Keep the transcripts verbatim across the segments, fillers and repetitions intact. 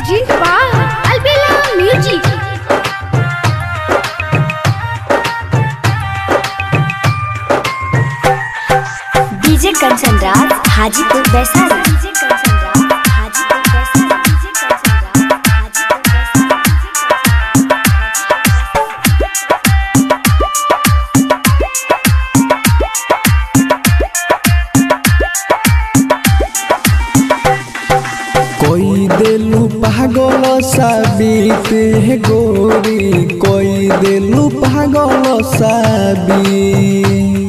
Present by Albella Music. DJ Kanchan Raj Hajipur Vaishali. DJ Kanchan Raj Hajipur Vaishali. DJ Kanchan Raj कोई दिलू पागल साबित है गोरी, कोई दिलू पागल साबित।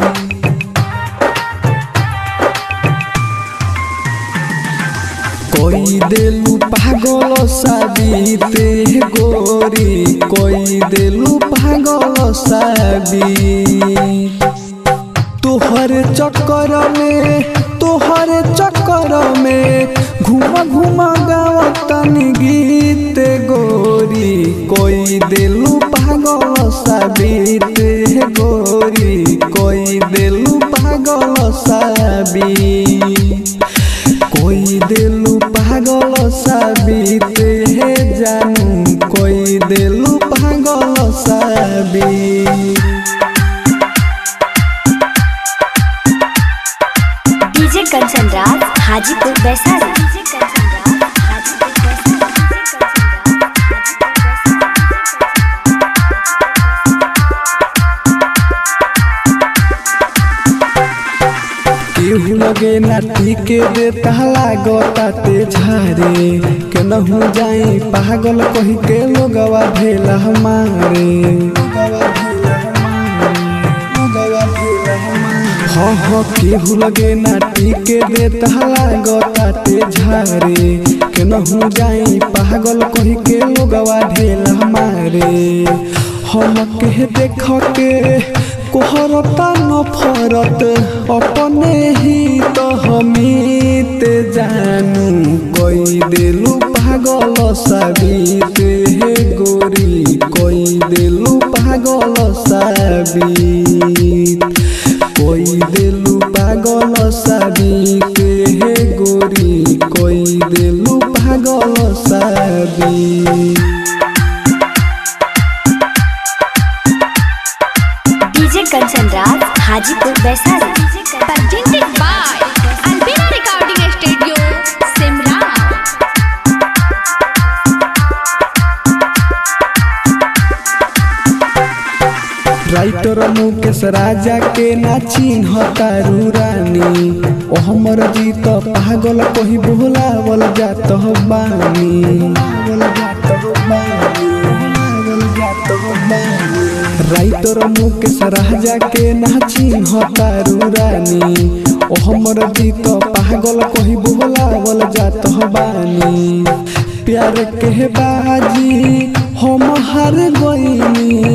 कोई दिलू पागल साबित है गोरी, कोई दिलू पागल साबित। तोहर चक्कर में तोहर चक्कर में घूम घूम गावतनी गीत गोरी, कोई दिलू पागल साबित है गोरी, कोई दिलू पागल साबित। कोई दिलू पागल साबित है जानू, कोई दिलू पागल साबित। डीजे कंचन राज हाजीपुर वैशाली। डीजे कंचन राज हाजीपुर वैशाली। केहू लगे नाटी के देता लागताते झारे, केनहू जाई पागल कही के लोगवा भेला हमारे। हाँ हाँ केहू लगे नाटी के देता लागताते झारे, केनहू जाई पागल कही के लोगवा भेला हमारे। हम के देख के कोहरता नफरत अपने ही तो हमीत जानू, कोई दिलू पागल साबित है गोरी, कोई दिलू पागल साबित। कोई दिलू पागल साबित है गोरी, कोई दिलू पागल साबित। DJ Kanchan Raj Hajipur Vaishali. Presented by Albella Recording Studio, Simran. Writer Mukesh Raja के ना चिन्हता रूरानी, ओ हमर जीत पागल कही बोलावल जात बानी। राइटर मुकेश राजा के ना चिन्हता रूरानी, ओ हमर जीत पागल कही बोलावल जात बानी। प्यार के बाजी हम हार गईनी,